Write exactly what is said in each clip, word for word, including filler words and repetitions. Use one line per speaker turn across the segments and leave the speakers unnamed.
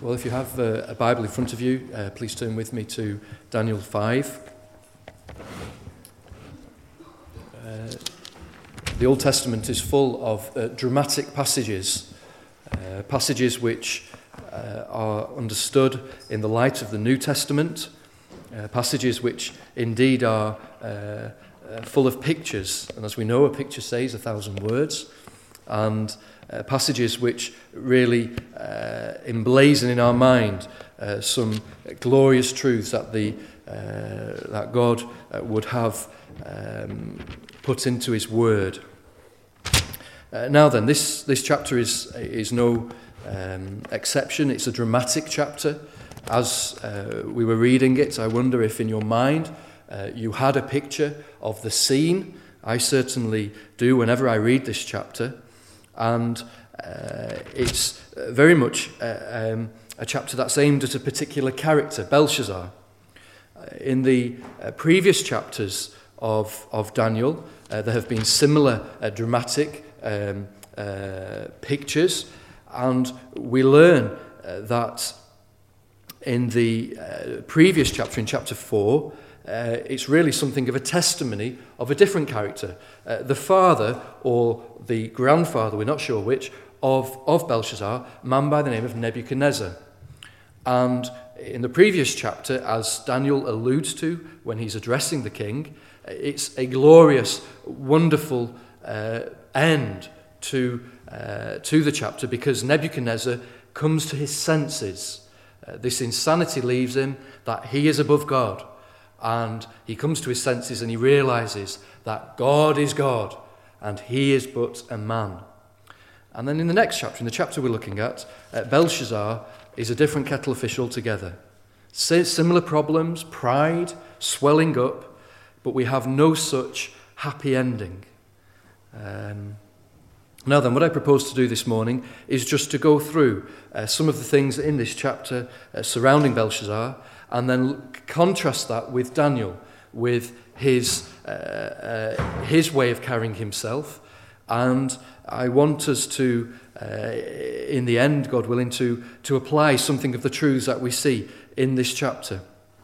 Well, if you have uh, a Bible in front of you, uh, please turn with me to Daniel five. Uh, the Old Testament is full of uh, dramatic passages, uh, passages which uh, are understood in the light of the New Testament, uh, passages which indeed are uh, uh, full of pictures, and as we know, a picture says a thousand words, and uh, passages which really uh, emblazon in our mind uh, some glorious truths that the uh, that God uh, would have um, put into His Word. Uh, now then, this this chapter is is no um, exception. It's a dramatic chapter. As uh, we were reading it, I wonder if in your mind uh, you had a picture of the scene. I certainly do whenever I read this chapter. And uh, it's very much uh, um, a chapter that's aimed at a particular character, Belshazzar. Uh, in the uh, previous chapters of, of Daniel, uh, there have been similar uh, dramatic um, uh, pictures, and we learn uh, that in the uh, previous chapter, in chapter four, Uh, it's really something of a testimony of a different character. Uh, the father, or the grandfather, we're not sure which, of, of Belshazzar, a man by the name of Nebuchadnezzar. And in the previous chapter, as Daniel alludes to when he's addressing the king, it's a glorious, wonderful uh, end to, uh, to the chapter, because Nebuchadnezzar comes to his senses. Uh, this insanity leaves him, that he is above God. And he comes to his senses and he realizes that God is God and he is but a man. And then in the next chapter, in the chapter we're looking at, uh, Belshazzar is a different kettle of fish altogether. Similar problems, pride, swelling up, but we have no such happy ending. Um, now then, what I propose to do this morning is just to go through uh, some of the things in this chapter uh, surrounding Belshazzar, and then contrast that with Daniel, with his uh, uh, his way of carrying himself. And I want us to, uh, in the end, God willing, to, to apply something of the truths that we see in this chapter.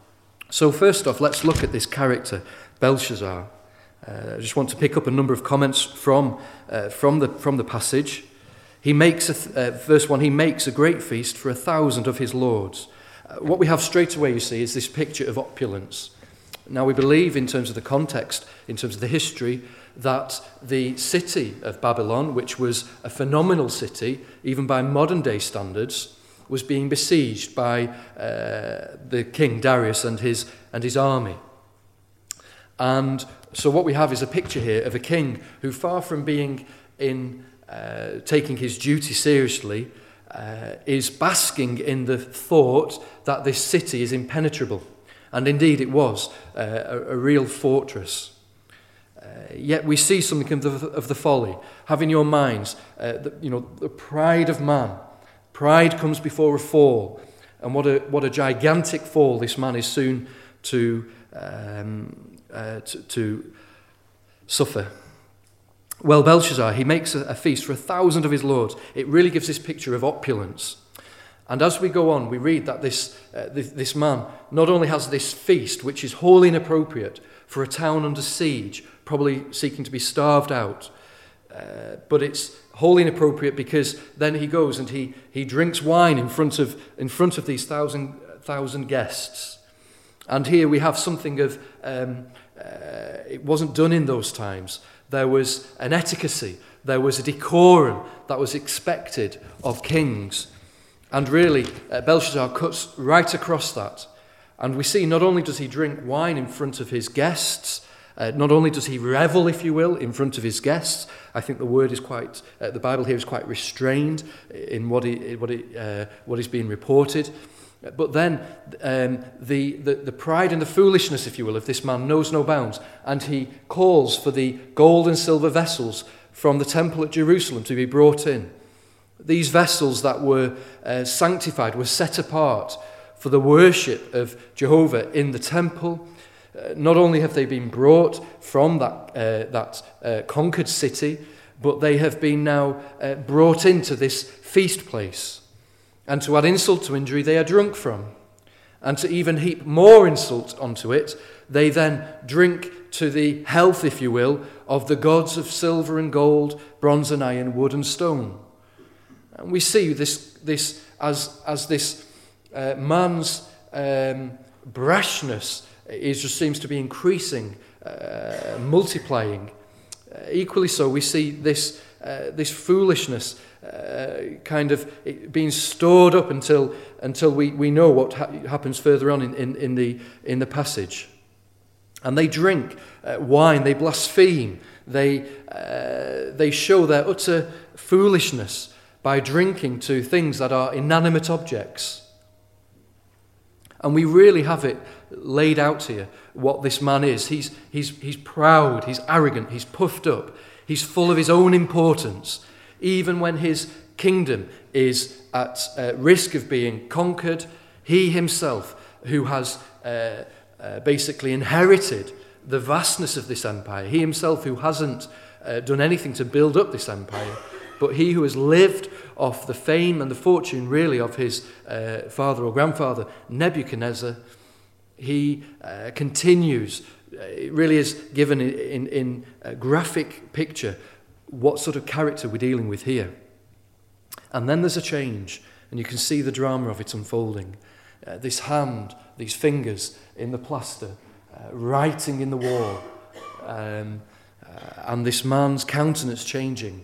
So first off, let's look at this character, Belshazzar. Uh, I just want to pick up a number of comments from uh, from the from the passage. He makes a th- uh, verse one. He makes a great feast for a thousand of his lords. What we have straight away, you see, is this picture of opulence. Now, we believe, in terms of the context, in terms of the history, that the city of Babylon, which was a phenomenal city, even by modern-day standards, was being besieged by uh, the king Darius and his and his army. And so what we have is a picture here of a king who, far from being in uh, taking his duty seriously, Uh, is basking in the thought that this city is impenetrable. And indeed it was uh, a, a real fortress. Uh, yet we see something of the, of the folly. Have in your minds, uh, the, you know, the pride of man. Pride comes before a fall. And what a what a gigantic fall this man is soon to um, uh, to, to suffer. Well, Belshazzar, he makes a, a feast for a thousand of his lords. It really gives this picture of opulence. And as we go on, we read that this, uh, this, this man not only has this feast, which is wholly inappropriate for a town under siege, probably seeking to be starved out, uh, but it's wholly inappropriate because then he goes and he, he drinks wine in front of in front of these thousand thousand guests. And here we have something of, um, uh, it wasn't done in those times. There was an etiquette, there was a decorum that was expected of kings. And really, uh, Belshazzar cuts right across that. And we see not only does he drink wine in front of his guests, uh, not only does he revel, if you will, in front of his guests. I think the word is quite, uh, the Bible here is quite restrained in what, he, what, he, uh, what is being reported. But then um, the, the, the pride and the foolishness, if you will, of this man knows no bounds. And he calls for the gold and silver vessels from the temple at Jerusalem to be brought in. These vessels that were uh, sanctified, were set apart for the worship of Jehovah in the temple. Uh, not only have they been brought from that, uh, that uh, conquered city, but they have been now uh, brought into this feast place. And to add insult to injury, they are drunk from. And to even heap more insult onto it, they then drink to the health, if you will, of the gods of silver and gold, bronze and iron, wood and stone. And we see this, this as, as this uh, man's um, brashness is just seems to be increasing, uh, multiplying. Uh, equally so, we see this uh, this foolishness uh, kind of being stored up until until we, we know what ha- happens further on in, in, in the in the passage. And they drink uh, wine, they blaspheme, they uh, they show their utter foolishness by drinking to things that are inanimate objects. And we really have it laid out here, what this man is. He's, he's, he's proud, he's arrogant, he's puffed up, he's full of his own importance. Even when his kingdom is at uh, risk of being conquered, he himself, who has uh, uh, basically inherited the vastness of this empire, he himself who hasn't uh, done anything to build up this empire, but he who has lived off the fame and the fortune, really, of his uh, father or grandfather, Nebuchadnezzar, he uh, continues. It really is given in, in, in a graphic picture what sort of character we're dealing with here. And then there's a change, and you can see the drama of it unfolding. Uh, this hand, these fingers in the plaster, uh, writing in the wall, um, uh, and this man's countenance changing.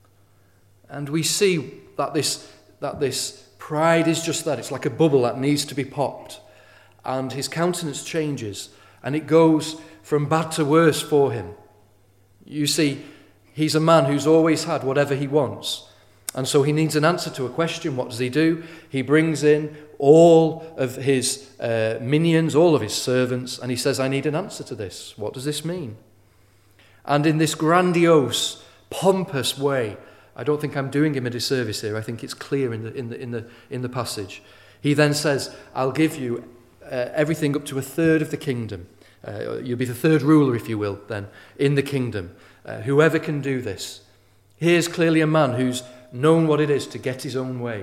And we see that this that this pride is just that. It's like a bubble that needs to be popped. And his countenance changes, and it goes from bad to worse for him. You see, he's a man who's always had whatever he wants. And so he needs an answer to a question. What does he do? He brings in all of his uh, minions, all of his servants, and he says, I need an answer to this. What does this mean? And in this grandiose, pompous way, I don't think I'm doing him a disservice here. I think it's clear in the in the in the in the passage. He then says, "I'll give you uh, everything up to a third of the kingdom. Uh, you'll be the third ruler, if you will, then in the kingdom. Uh, whoever can do this." Here's clearly a man who's known what it is to get his own way.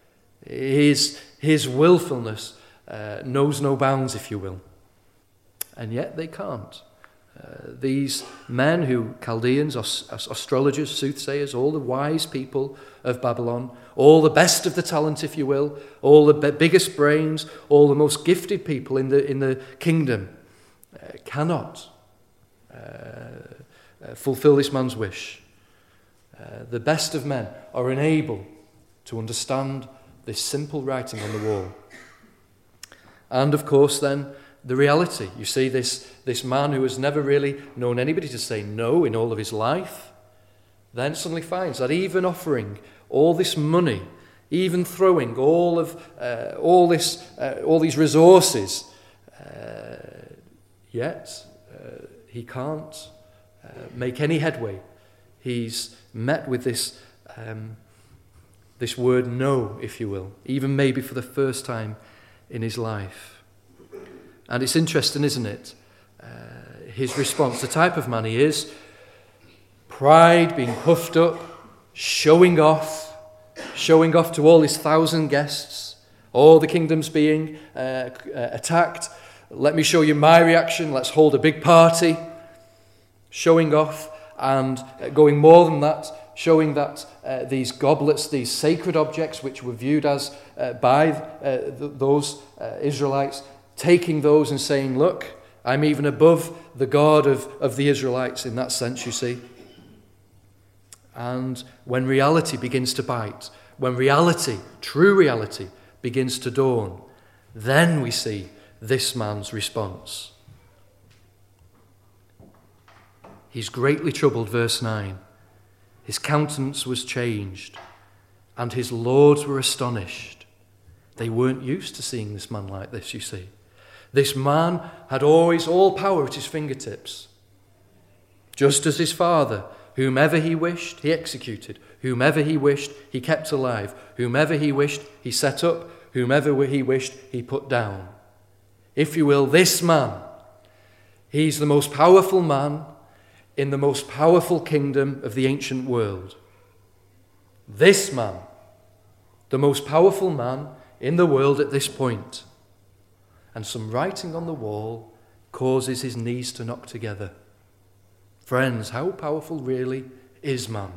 His his willfulness uh, knows no bounds, if you will, and yet they can't. Uh, these men who, Chaldeans, ast- astrologers, soothsayers, all the wise people of Babylon, all the best of the talent, if you will, all the b- biggest brains, all the most gifted people in the in the kingdom, uh, cannot uh, uh, fulfill this man's wish. Uh, the best of men are unable to understand this simple writing on the wall. And of course, then, the reality. You see, this, this man who has never really known anybody to say no in all of his life, then suddenly finds that even offering all this money, even throwing all of uh, all this, uh, all these resources, uh, yet uh, he can't uh, make any headway. He's met with this um, this word no, if you will, even maybe for the first time in his life. And it's interesting, isn't it? Uh, his response, the type of man he is, pride, being puffed up, showing off, showing off to all his thousand guests, all the kingdoms being uh, uh, attacked. Let me show you my reaction, let's hold a big party. Showing off and uh, going more than that, showing that uh, these goblets, these sacred objects which were viewed as uh, by uh, th- those uh, Israelites, taking those and saying, look, I'm even above the God of, of the Israelites in that sense, you see. And when reality begins to bite, when reality, true reality, begins to dawn, then we see this man's response. He's greatly troubled, verse nine. His countenance was changed, and his lords were astonished. They weren't used to seeing this man like this, you see. This man had always all power at his fingertips. Just as his father, whomever he wished, he executed. Whomever he wished, he kept alive. Whomever he wished, he set up. Whomever he wished, he put down. If you will, this man, he's the most powerful man in the most powerful kingdom of the ancient world. This man, the most powerful man in the world at this point. And some writing on the wall causes his knees to knock together. Friends, how powerful really is man?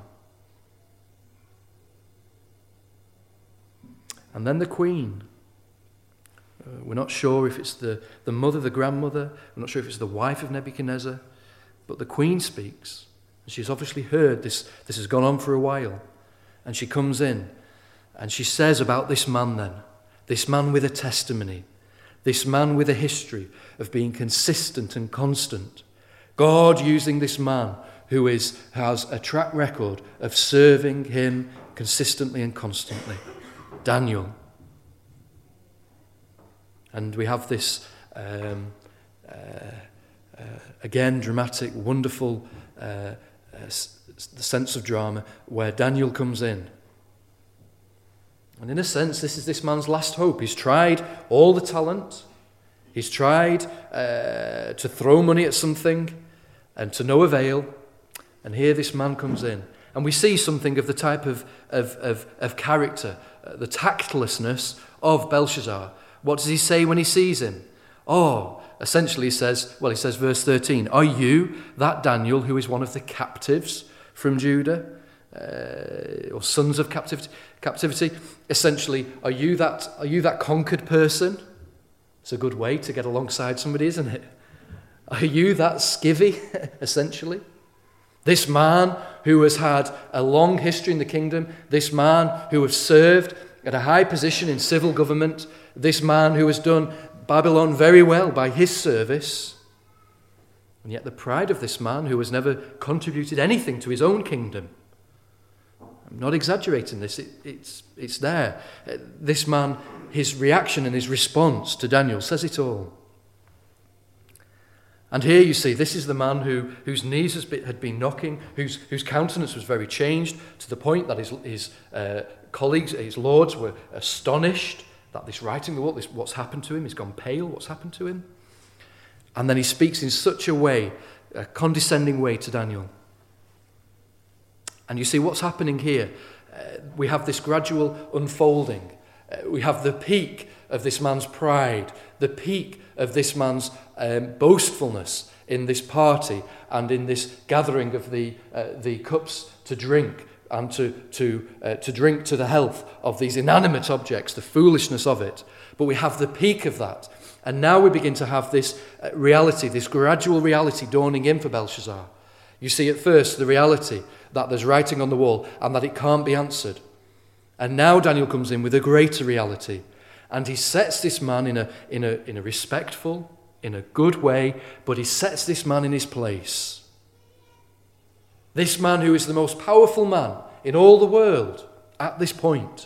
And then the queen. Uh, we're not sure if it's the, the mother, the grandmother. We're not sure if it's the wife of Nebuchadnezzar. But the queen speaks. And she's obviously heard this. This has gone on for a while. And she comes in. And she says about this man then. This man with a testimony. This man with a history of being consistent and constant. God using this man who is has a track record of serving him consistently and constantly. Daniel. And we have this, um, uh, uh, again, dramatic, wonderful uh, uh, s- the sense of drama where Daniel comes in. And in a sense, this is this man's last hope. He's tried all the talent. He's tried uh, to throw money at something and to no avail. And here this man comes in. And we see something of the type of, of, of, of character, uh, the tactlessness of Belshazzar. What does he say when he sees him? Oh, essentially he says, well, he says verse thirteen, are you that Daniel who is one of the captives from Judah? Uh, or sons of captivity? Captivity. Essentially, are you that are you that conquered person? It's a good way to get alongside somebody, isn't it? Are you that skivvy, essentially? This man who has had a long history in the kingdom, this man who has served at a high position in civil government, this man who has done Babylon very well by his service, and yet the pride of this man who has never contributed anything to his own kingdom. I'm not exaggerating this, it, it's, it's there. Uh, this man, his reaction and his response to Daniel says it all. And here you see, this is the man who, whose knees has been, had been knocking, whose, whose countenance was very changed, to the point that his, his uh, colleagues, his lords, were astonished that this writing, the wall, this, what's happened to him, he's gone pale, what's happened to him? And then he speaks in such a way, a condescending way to Daniel. And you see what's happening here. Uh, we have this gradual unfolding. Uh, we have the peak of this man's pride, the peak of this man's um, boastfulness in this party and in this gathering of the uh, the cups to drink and to to uh, to drink to the health of these inanimate objects, the foolishness of it. But we have the peak of that, and now we begin to have this uh, reality, this gradual reality dawning in for Belshazzar. You see at first the reality that there's writing on the wall and that it can't be answered. And now Daniel comes in with a greater reality. And he sets this man in a, in a, in a respectful, in a good way, but he sets this man in his place. This man who is the most powerful man in all the world at this point.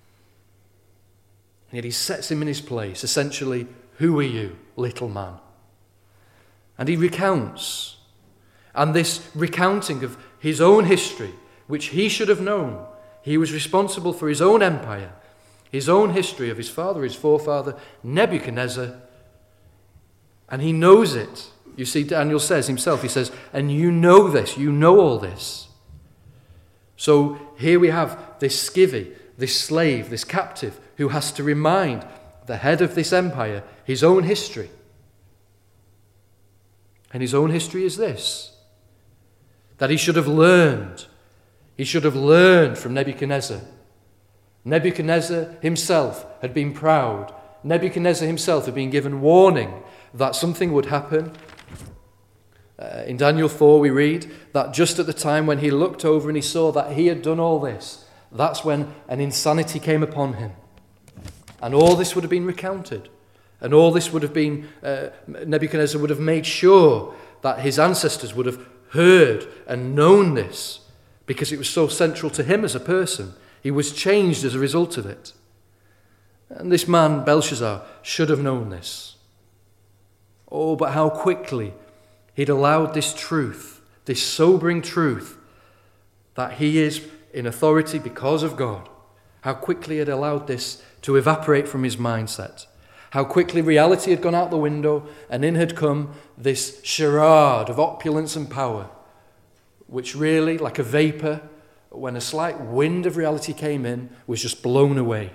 And yet he sets him in his place. Essentially, who are you, little man? And he recounts. And this recounting of his own history, which he should have known. He was responsible for his own empire, his own history of his father, his forefather, Nebuchadnezzar. And he knows it. You see, Daniel says himself, he says, and you know this, you know all this. So here we have this skivvy, this slave, this captive, who has to remind the head of this empire his own history. And his own history is this, that he should have learned. He should have learned from Nebuchadnezzar. Nebuchadnezzar himself had been proud. Nebuchadnezzar himself had been given warning that something would happen. Uh, in Daniel four we read that just at the time when he looked over and he saw that he had done all this, that's when an insanity came upon him. And all this would have been recounted. And all this would have been, uh, Nebuchadnezzar would have made sure that his ancestors would have heard and known this, because it was so central to him as a person. He was changed as a result of it. And this man, Belshazzar, should have known this. Oh, but how quickly he'd allowed this truth, this sobering truth, that he is in authority because of God. How quickly he'd allowed this to evaporate from his mindset. How quickly reality had gone out the window and in had come this charade of opulence and power, which really, like a vapour, when a slight wind of reality came in, was just blown away.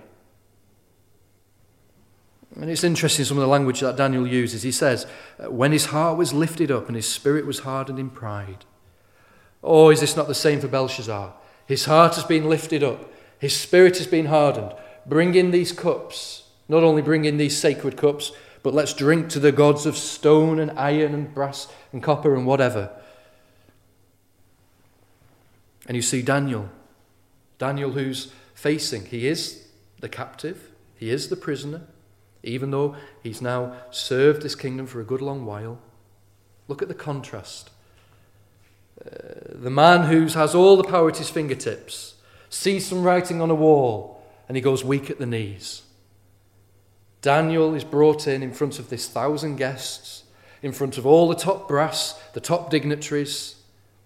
And it's interesting, some of the language that Daniel uses. He says, when his heart was lifted up and his spirit was hardened in pride. Oh, is this not the same for Belshazzar? His heart has been lifted up. His spirit has been hardened. Bring in these cups. Not only bring in these sacred cups, but let's drink to the gods of stone and iron and brass and copper and whatever. And you see Daniel. Daniel who's facing, he is the captive. He is the prisoner. Even though he's now served this kingdom for a good long while. Look at the contrast. Uh, the man who has all the power at his fingertips sees some writing on a wall and he goes weak at the knees. Daniel is brought in in front of this thousand guests, in front of all the top brass, the top dignitaries.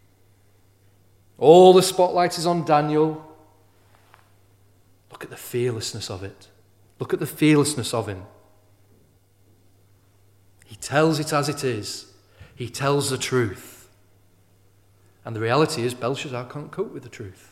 All the spotlight is on Daniel. Look at the fearlessness of it. Look at the fearlessness of him. He tells it as it is. He tells the truth. And the reality is Belshazzar can't cope with the truth.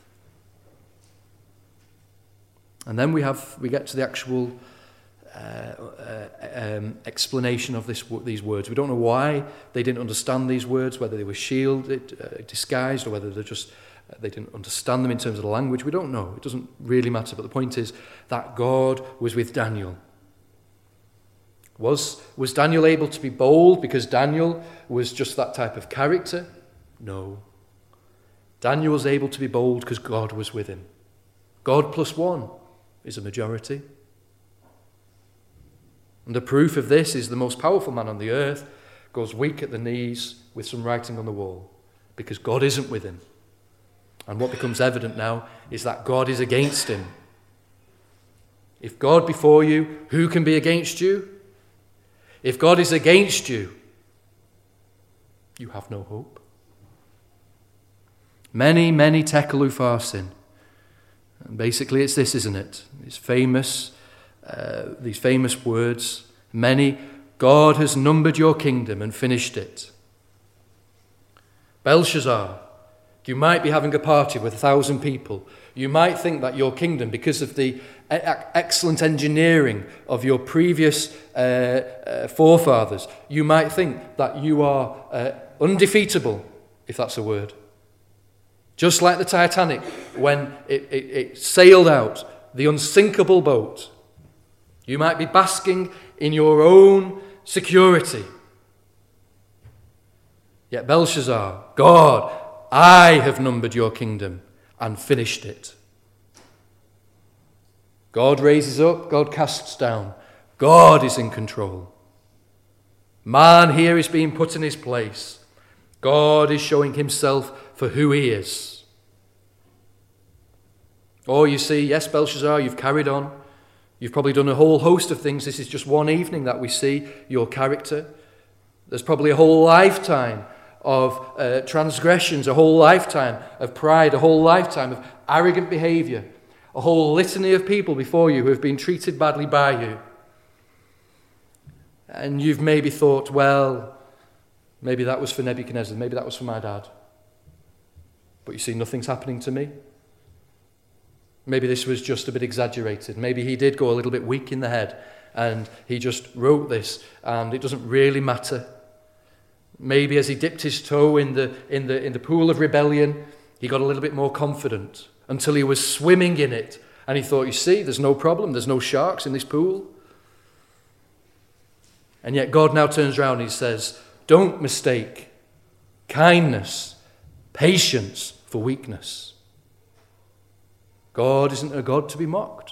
And then we have we get to the actual uh, uh, um, explanation of this these words. We don't know why they didn't understand these words, whether they were shielded, uh, disguised, or whether they're just uh, they didn't understand them in terms of the language. We don't know. It doesn't really matter. But the point is that God was with Daniel. Was, was Daniel able to be bold because Daniel was just that type of character? No. Daniel was able to be bold because God was with him. God plus one is a majority. And the proof of this is the most powerful man on the earth goes weak at the knees with some writing on the wall because God isn't with him. And what becomes evident now is that God is against him. If God before you, who can be against you? If God is against you, you have no hope. Many, many tekel upharsin. And basically it's this, isn't it? These famous, uh, these famous words. Many, God has numbered your kingdom and finished it. Belshazzar, you might be having a party with a thousand people. You might think that your kingdom, because of the excellent engineering of your previous uh, uh, forefathers, you might think that you are uh, undefeatable, if that's a word. Just like the Titanic, when it, it, it sailed out, the unsinkable boat. You might be basking in your own security. Yet Belshazzar, God, I have numbered your kingdom and finished it. God raises up, God casts down. God is in control. Man here is being put in his place. God is showing himself for who he is. Or you see, yes, Belshazzar, you've carried on. You've probably done a whole host of things. This is just one evening that we see your character. There's probably a whole lifetime of uh, transgressions, a whole lifetime of pride, a whole lifetime of arrogant behavior, a whole litany of people before you who have been treated badly by you. And you've maybe thought, well, maybe that was for Nebuchadnezzar, maybe that was for my dad. But you see, nothing's happening to me. Maybe this was just a bit exaggerated. Maybe he did go a little bit weak in the head and he just wrote this and it doesn't really matter. Maybe as he dipped his toe in the in the in the pool of rebellion, he got a little bit more confident until he was swimming in it and he thought, you see, there's no problem, there's no sharks in this pool. And yet God now turns around and he says, don't mistake kindness, patience for weakness. God isn't a God to be mocked.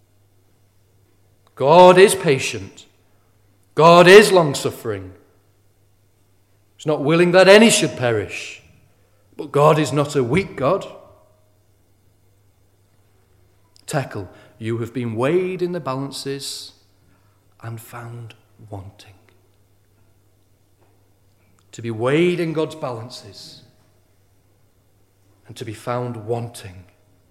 God is patient. God is long-suffering. He's not willing that any should perish. But God is not a weak God. Tekel, you have been weighed in the balances and found wanting. To be weighed in God's balances and to be found wanting.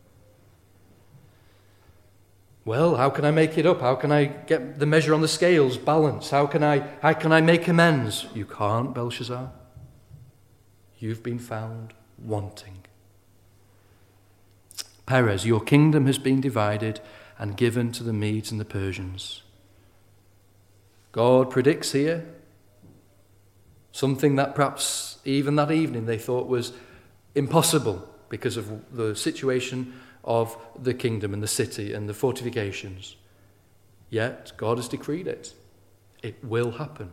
Well, how can I make it up? How can I get the measure on the scales balanced? How can I, how can I make amends? You can't, Belshazzar. You've been found wanting. Perez, your kingdom has been divided and given to the Medes and the Persians. God predicts here something that perhaps even that evening they thought was impossible because of the situation of the kingdom and the city and the fortifications. Yet God has decreed it. It will happen.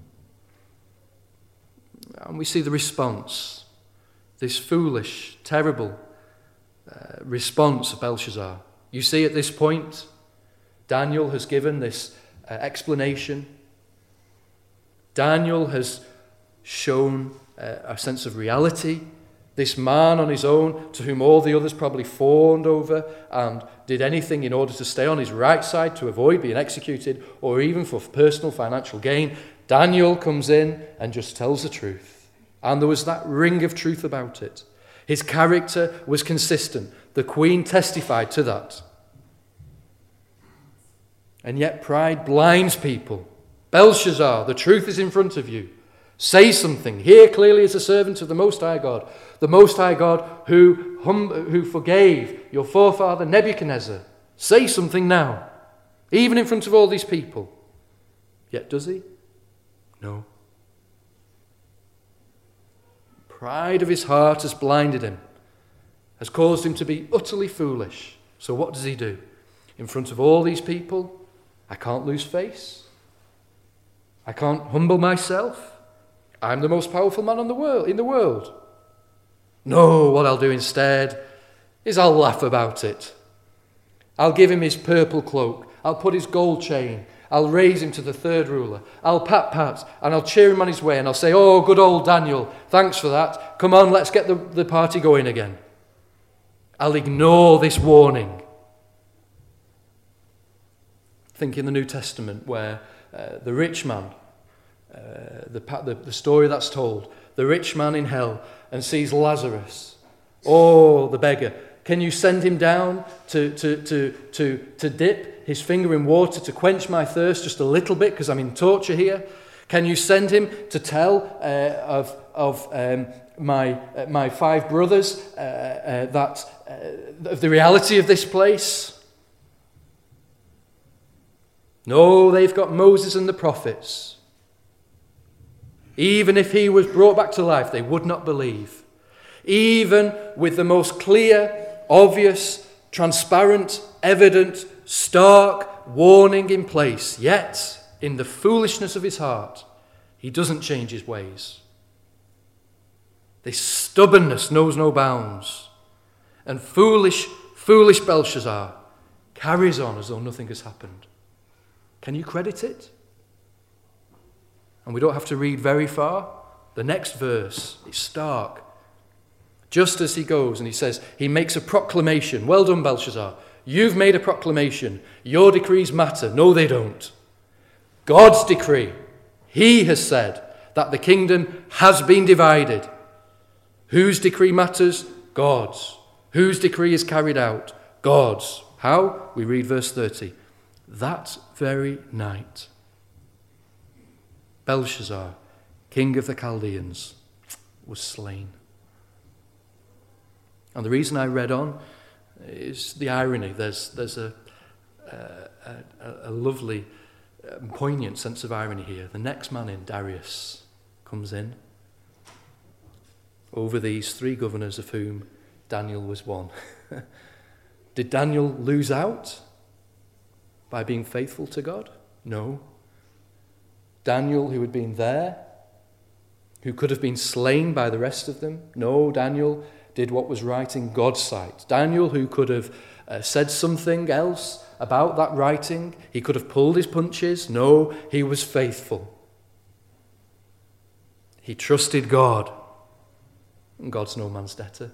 And we see the response, this foolish, terrible uh, response of Belshazzar. You see at this point, Daniel has given this uh, explanation. Daniel has shown uh, a sense of reality. This man on his own, to whom all the others probably fawned over and did anything in order to stay on his right side to avoid being executed or even for personal financial gain, Daniel comes in and just tells the truth. And there was that ring of truth about it. His character was consistent. The queen testified to that. And yet pride blinds people. Belshazzar, the truth is in front of you. Say something. Here clearly is a servant of the Most High God. The Most High God who, hum, who forgave your forefather Nebuchadnezzar. Say something now. Even in front of all these people. Yet does he? No. Pride of his heart has blinded him. Has caused him to be utterly foolish. So what does he do? In front of all these people, I can't lose face. I can't humble myself. I'm the most powerful man in the world. In the world. No, what I'll do instead is I'll laugh about it. I'll give him his purple cloak. I'll put his gold chain. I'll raise him to the third ruler. I'll pat pat and I'll cheer him on his way and I'll say, oh, good old Daniel, thanks for that. Come on, let's get the, the party going again. I'll ignore this warning. Think in the New Testament where uh, the rich man, uh, the, the, the story that's told, the rich man in hell and sees Lazarus, oh, the beggar. Can you send him down to, to, to, to, to dip his finger in water to quench my thirst just a little bit because I'm in torture here? Can you send him to tell uh, of, of um, my, uh, my five brothers uh, uh, that uh, of the reality of this place? No, they've got Moses and the prophets. Even if he was brought back to life, they would not believe. Even with the most clear, obvious, transparent, evident, stark warning in place, yet in the foolishness of his heart, he doesn't change his ways. This stubbornness knows no bounds. And foolish, foolish Belshazzar carries on as though nothing has happened. Can you credit it? And we don't have to read very far. The next verse is stark. Just as he goes and he says, he makes a proclamation. Well done, Belshazzar. You've made a proclamation. Your decrees matter. No, they don't. God's decree. He has said that the kingdom has been divided. Whose decree matters? God's. Whose decree is carried out? God's. How? We read verse thirty. That very night, Belshazzar, king of the Chaldeans, was slain. And the reason I read on is the irony. There's, there's a, a, a, a lovely, um, poignant sense of irony here. The next man in, Darius, comes in. Over these three governors of whom Daniel was one. Did Daniel lose out by being faithful to God? No. Daniel, who had been there, who could have been slain by the rest of them? No, Daniel did what was right in God's sight. Daniel, who could have uh, said something else about that writing, he could have pulled his punches. No, he was faithful. He trusted God. And God's no man's debtor.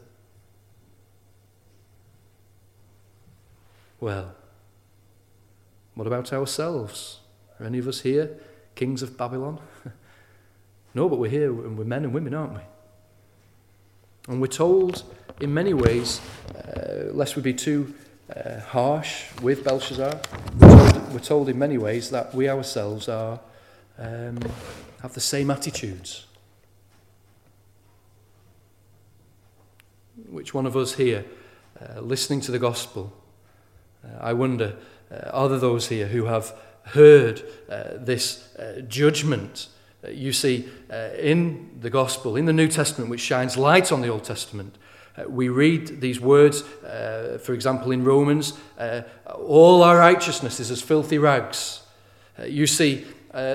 Well, what about ourselves? Are any of us here kings of Babylon? No, but we're here and we're men and women, aren't we? And we're told in many ways, uh, lest we be too uh, harsh with Belshazzar, we're told, we're told in many ways that we ourselves are um, have the same attitudes. Which one of us here uh, listening to the gospel, uh, I wonder, uh, are there those here who have heard uh, this uh, judgment? Uh, you see, uh, in the gospel, in the New Testament, which shines light on the Old Testament, uh, we read these words, uh, for example, in Romans, uh, all our righteousness is as filthy rags. Uh, you see, uh,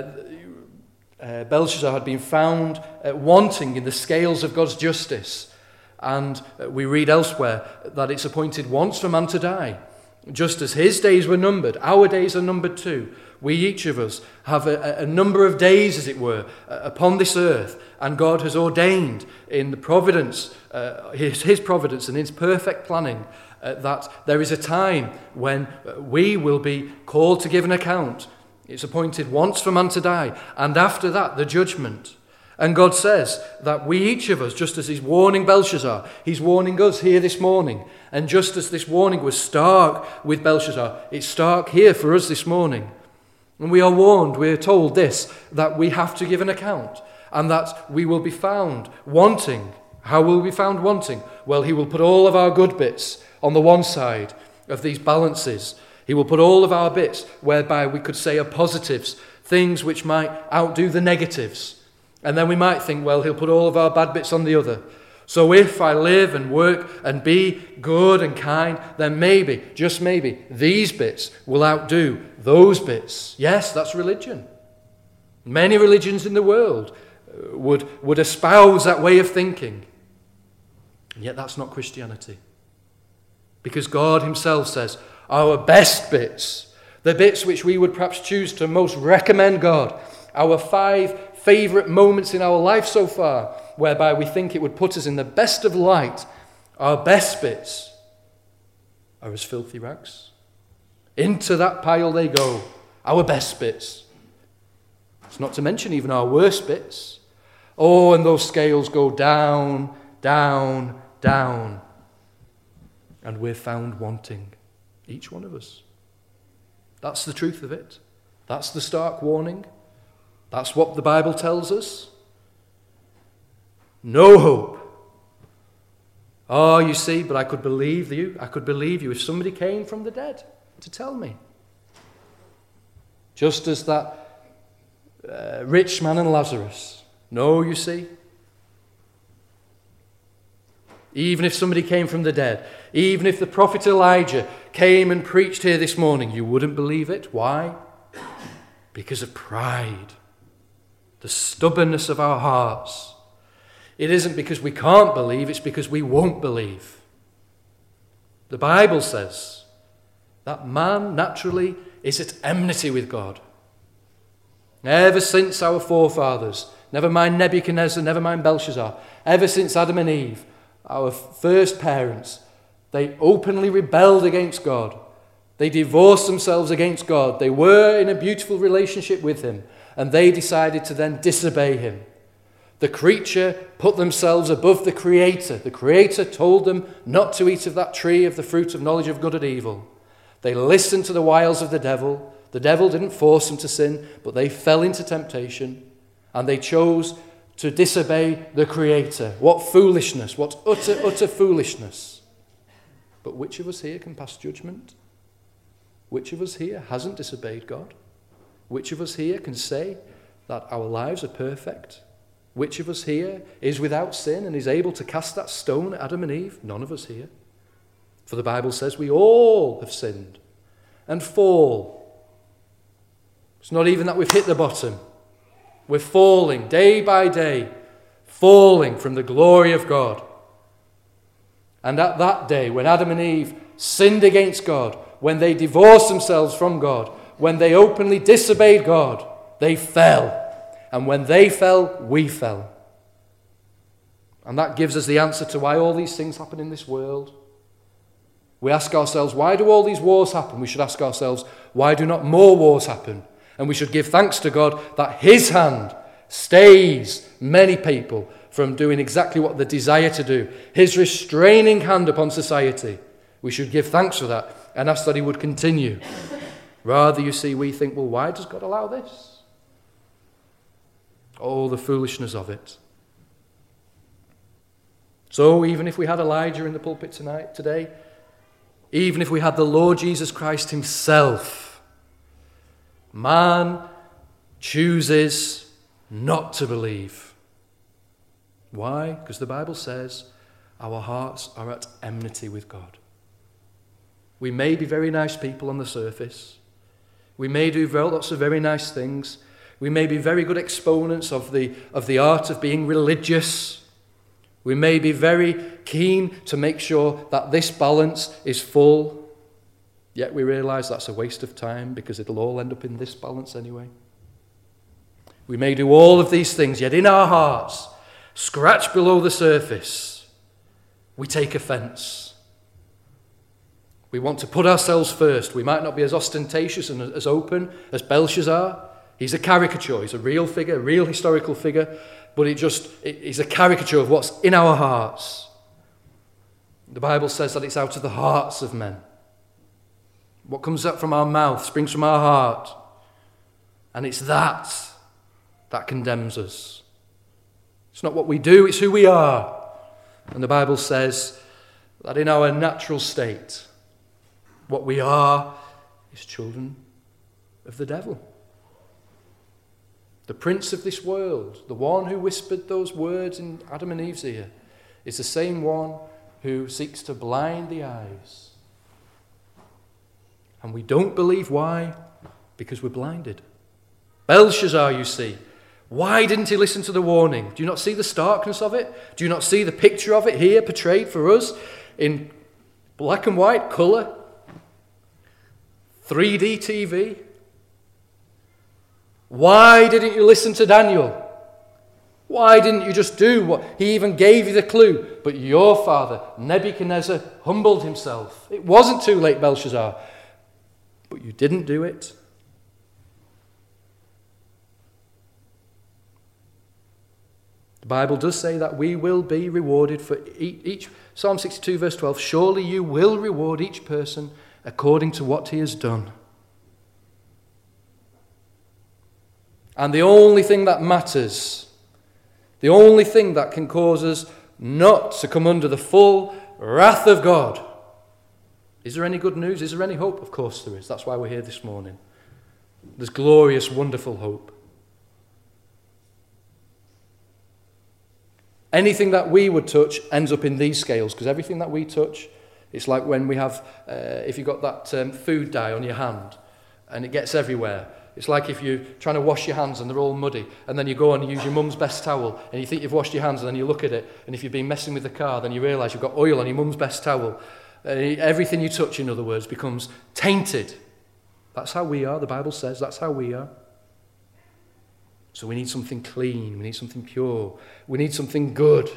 uh, Belshazzar had been found uh, wanting in the scales of God's justice. And uh, we read elsewhere that it's appointed once for man to die. Just as his days were numbered, our days are numbered too. We, each of us, have a, a number of days, as it were, uh, upon this earth. And God has ordained in the providence, uh, his, his providence and his perfect planning, uh, that there is a time when we will be called to give an account. It's appointed once for man to die, and after that, the judgment. And God says that we, each of us, just as he's warning Belshazzar, he's warning us here this morning. And just as this warning was stark with Belshazzar, it's stark here for us this morning. And we are warned, we are told this, that we have to give an account, and that we will be found wanting. How will we be found wanting? Well, he will put all of our good bits on the one side of these balances. He will put all of our bits, whereby we could say are positives, things which might outdo the negatives. And then we might think, well, he'll put all of our bad bits on the other. So if I live and work and be good and kind, then maybe, just maybe, these bits will outdo those bits. Yes, that's religion. Many religions in the world would, would espouse that way of thinking. And yet that's not Christianity. Because God himself says, our best bits, the bits which we would perhaps choose to most recommend God, our five favourite moments in our life so far, whereby we think it would put us in the best of light, our best bits are as filthy rags. Into that pile they go, our best bits. It's not to mention even our worst bits. Oh, and those scales go down, down, down. And we're found wanting. Each one of us. That's the truth of it. That's the stark warning. That's what the Bible tells us. No hope. Oh, you see, but I could believe you. I could believe you if somebody came from the dead to tell me. Just as that uh, rich man and Lazarus. No, you see. Even if somebody came from the dead, even if the prophet Elijah came and preached here this morning, you wouldn't believe it. Why? Because of pride. The stubbornness of our hearts. It isn't because we can't believe, it's because we won't believe. The Bible says that man naturally is at enmity with God. Ever since our forefathers, never mind Nebuchadnezzar, never mind Belshazzar, ever since Adam and Eve, our first parents, they openly rebelled against God. They divorced themselves against God. They were in a beautiful relationship with him, and they decided to then disobey him. The creature put themselves above the Creator. The Creator told them not to eat of that tree of the fruit of knowledge of good and evil. They listened to the wiles of the devil. The devil didn't force them to sin, but they fell into temptation, and they chose to disobey the Creator. What foolishness, what utter, utter foolishness. But which of us here can pass judgment? Which of us here hasn't disobeyed God? Which of us here can say that our lives are perfect? Which of us here is without sin and is able to cast that stone at Adam and Eve? None of us here. For the Bible says we all have sinned and fall. It's not even that we've hit the bottom. We're falling day by day, falling from the glory of God. And at that day, when Adam and Eve sinned against God, when they divorced themselves from God, when they openly disobeyed God, they fell. And when they fell, we fell. And that gives us the answer to why all these things happen in this world. We ask ourselves, why do all these wars happen? We should ask ourselves, why do not more wars happen? And we should give thanks to God that his hand stays many people from doing exactly what they desire to do. His restraining hand upon society. We should give thanks for that and ask that he would continue. Rather, you see, we think, well, why does God allow this? Oh, the foolishness of it. So even if we had Elijah in the pulpit tonight, today, even if we had the Lord Jesus Christ himself, man chooses not to believe. Why? Because the Bible says our hearts are at enmity with God. We may be very nice people on the surface. We may do lots of very nice things. We may be very good exponents of the, of the art of being religious. We may be very keen to make sure that this balance is full. Yet we realize that's a waste of time because it'll all end up in this balance anyway. We may do all of these things, yet in our hearts, scratch below the surface, we take offense. We want to put ourselves first. We might not be as ostentatious and as open as Belshazzar. He's a caricature. He's a real figure, a real historical figure, but it just it, he's a caricature of what's in our hearts. The Bible says that it's out of the hearts of men. What comes up from our mouth springs from our heart. And it's that that condemns us. It's not what we do, it's who we are. And the Bible says that in our natural state, what we are is children of the devil. The prince of this world, the one who whispered those words in Adam and Eve's ear, is the same one who seeks to blind the eyes. And we don't believe why? Because we're blinded. Belshazzar, you see, why didn't he listen to the warning? Do you not see the starkness of it? Do you not see the picture of it here portrayed for us in black and white colour? three D T V? Why didn't you listen to Daniel? Why didn't you just do what he even gave you the clue? But your father, Nebuchadnezzar, humbled himself. It wasn't too late, Belshazzar. But you didn't do it. The Bible does say that we will be rewarded for each, each Psalm sixty-two verse twelve, surely you will reward each person according to what he has done. And the only thing that matters, the only thing that can cause us not to come under the full wrath of God. Is there any good news? Is there any hope? Of course there is. That's why we're here this morning. There's glorious, wonderful hope. Anything that we would touch ends up in these scales, because everything that we touch, it's like when we have, uh, if you've got that um, food dye on your hand and it gets everywhere. It's like if you're trying to wash your hands and they're all muddy, and then you go and use your mum's best towel and you think you've washed your hands, and then you look at it, and if you've been messing with the car, then you realise you've got oil on your mum's best towel. Uh, everything you touch, in other words, becomes tainted. That's how we are, the Bible says, that's how we are. So we need something clean, we need something pure, we need something good.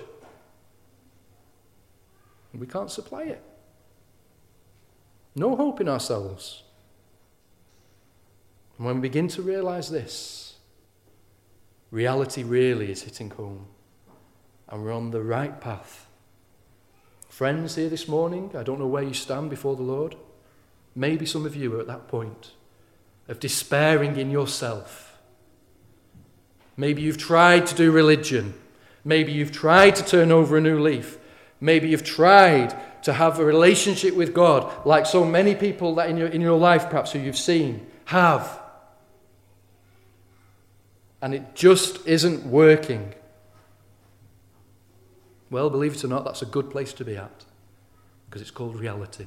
And we can't supply it. No hope in ourselves. And when we begin to realise this, reality really is hitting home. And we're on the right path. Friends here this morning, I don't know where you stand before the Lord. Maybe some of you are at that point of despairing in yourself. Maybe you've tried to do religion. Maybe you've tried to turn over a new leaf. Maybe you've tried to have a relationship with God like so many people that in your, in your life perhaps who you've seen have. And it just isn't working. Well, believe it or not, that's a good place to be at, because it's called reality.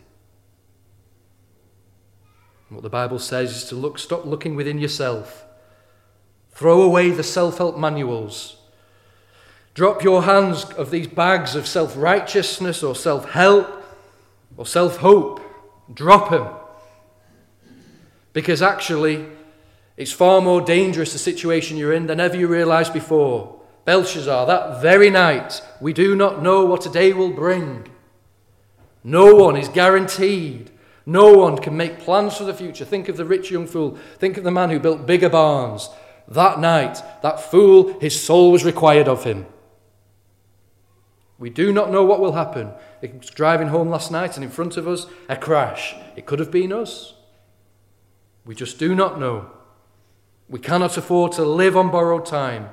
And what the Bible says is to look, stop looking within yourself. Throw away the self-help manuals. Drop your hands of these bags of self-righteousness or self-help or self-hope. Drop them. Because actually, it's far more dangerous the situation you're in than ever you realised before. Belshazzar, that very night, we do not know what a day will bring. No one is guaranteed. No one can make plans for the future. Think of the rich young fool. Think of the man who built bigger barns. That night, that fool, his soul was required of him. We do not know what will happen. He was driving home last night and in front of us, a crash. It could have been us. We just do not know. We cannot afford to live on borrowed time.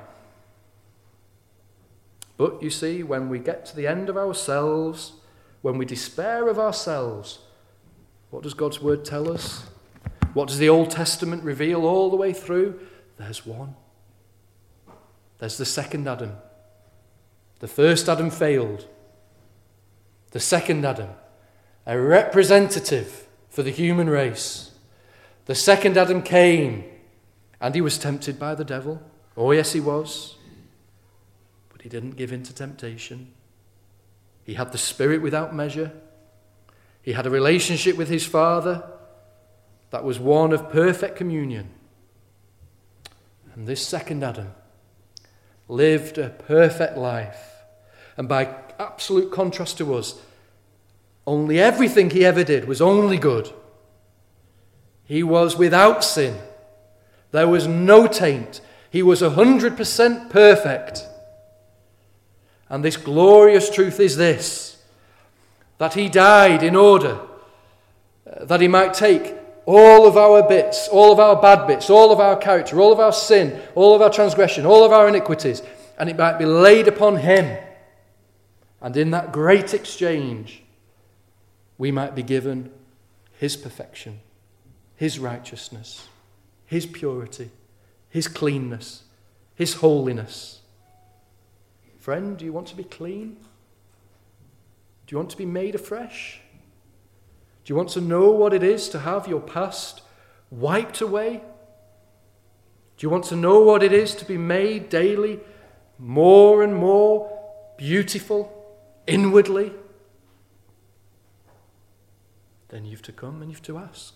But you see, when we get to the end of ourselves, when we despair of ourselves, What does God's word tell us? What does the Old Testament reveal all the way through? There's one. There's the second Adam. The first Adam failed. The second Adam, a representative for the human race. The second Adam came, and he was tempted by the devil. Oh, yes, he was. But he didn't give in to temptation. He had the Spirit without measure. He had a relationship with his Father that was one of perfect communion. And this second Adam lived a perfect life. And by absolute contrast to us, only everything he ever did was only good. He was without sin. There was no taint. He was one hundred percent perfect. And this glorious truth is this, that he died in order that he might take all of our bits, all of our bad bits, all of our character, all of our sin, all of our transgression, all of our iniquities, and it might be laid upon him. And in that great exchange, we might be given his perfection, his righteousness, his purity, his cleanness, his holiness. Friend, do you want to be clean? Do you want to be made afresh? Do you want to know what it is to have your past wiped away? Do you want to know what it is to be made daily more and more beautiful inwardly? Then you've to come and you've to ask.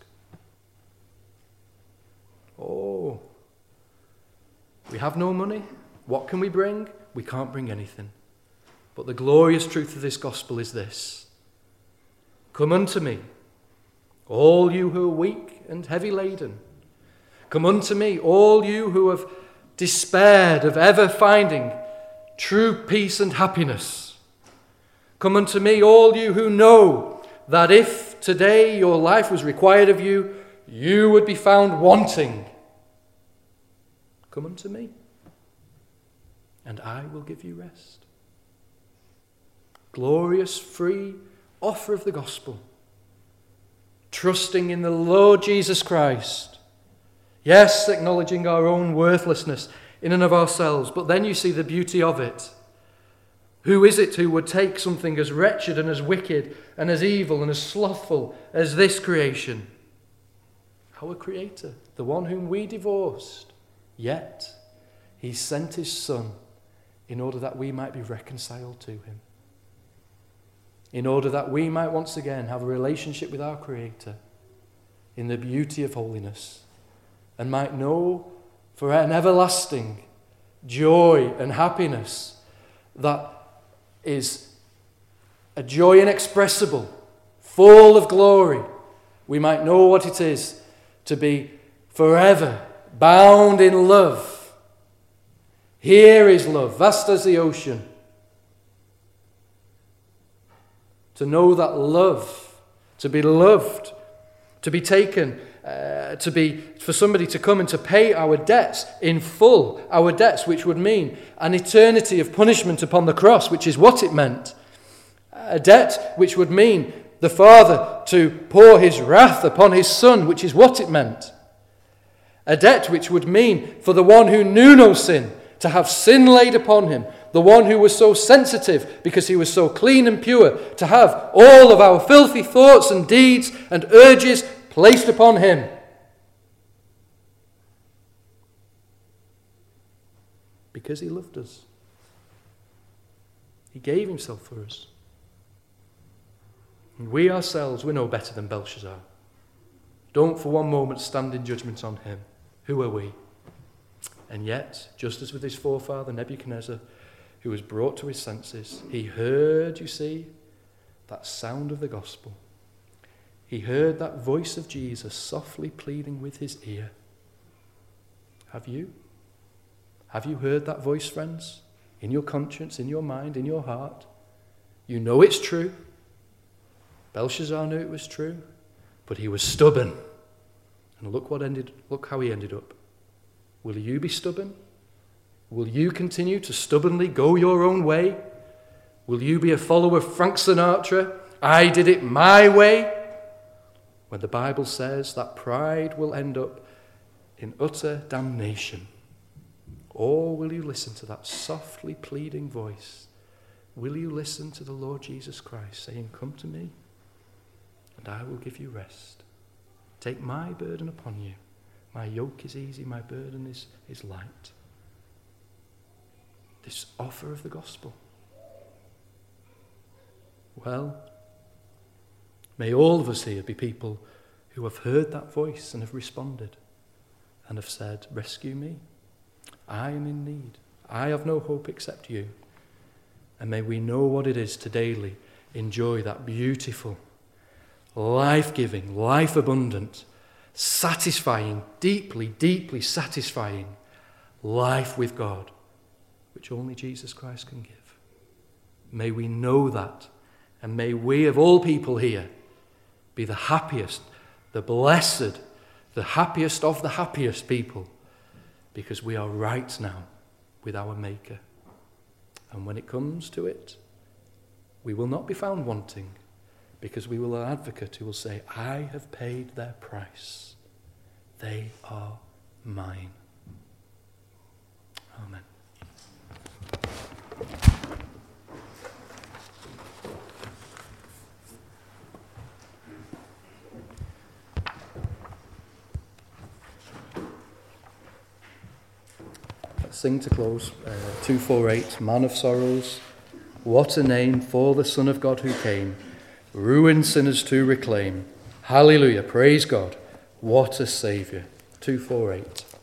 Oh, we have no money. What can we bring? We can't bring anything. But the glorious truth of this gospel is this. Come unto me, all you who are weak and heavy laden. Come unto me, all you who have despaired of ever finding true peace and happiness. Come unto me, all you who know that if today your life was required of you, you would be found wanting. Come unto me, and I will give you rest. Glorious, free offer of the gospel. Trusting in the Lord Jesus Christ. Yes, acknowledging our own worthlessness in and of ourselves, but then you see the beauty of it. Who is it who would take something as wretched and as wicked and as evil and as slothful as this creation? Our Creator, the one whom we divorced. Yet he sent his Son in order that we might be reconciled to him. In order that we might once again have a relationship with our Creator in the beauty of holiness and might know for an everlasting joy and happiness that is a joy inexpressible, full of glory. We might know what it is to be forever bound in love. Here is love, vast as the ocean. To know that love, to be loved, to be taken, uh, to be for somebody to come and to pay our debts in full, our debts, which would mean an eternity of punishment upon the cross, which is what it meant. A debt which would mean the Father to pour his wrath upon his Son, which is what it meant. A debt which would mean for the one who knew no sin to have sin laid upon him. The one who was so sensitive because he was so clean and pure, to have all of our filthy thoughts and deeds and urges placed upon him. Because he loved us. He gave himself for us. And we ourselves, we're no better than Belshazzar. Don't for one moment stand in judgment on him. Who are we? And yet, just as with his forefather Nebuchadnezzar, who was brought to his senses, he heard, you see, that sound of the gospel. He heard that voice of Jesus softly pleading with his ear. Have you? Have you heard that voice, friends? In your conscience, in your mind, in your heart? You know it's true. Belshazzar knew it was true, but he was stubborn. And look what ended, look how he ended up. Will you be stubborn? Will you continue to stubbornly go your own way? Will you be a follower of Frank Sinatra? I did it my way. when the Bible says that pride will end up in utter damnation? Or will you listen to that softly pleading voice? Will you listen to the Lord Jesus Christ saying, come to me, and I will give you rest. Take my burden upon you. My yoke is easy, my burden is, is light. This offer of the gospel. Well, may all of us here be people who have heard that voice and have responded and have said, rescue me. I am in need. I have no hope except you. And may we know what it is to daily enjoy that beautiful, life-giving, life-abundant, satisfying, deeply, deeply satisfying life with God, which only Jesus Christ can give. May we know that, and may we of all people here be the happiest, the blessed, the happiest of the happiest people, because we are right now with our Maker. And when it comes to it, we will not be found wanting, because we will have an advocate who will say, I have paid their price. They are mine. Amen. Let's sing to close. Uh, two forty-eight, Man of Sorrows. What a name for the Son of God who came, ruined sinners to reclaim. Hallelujah, praise God. What a Saviour. two forty-eight.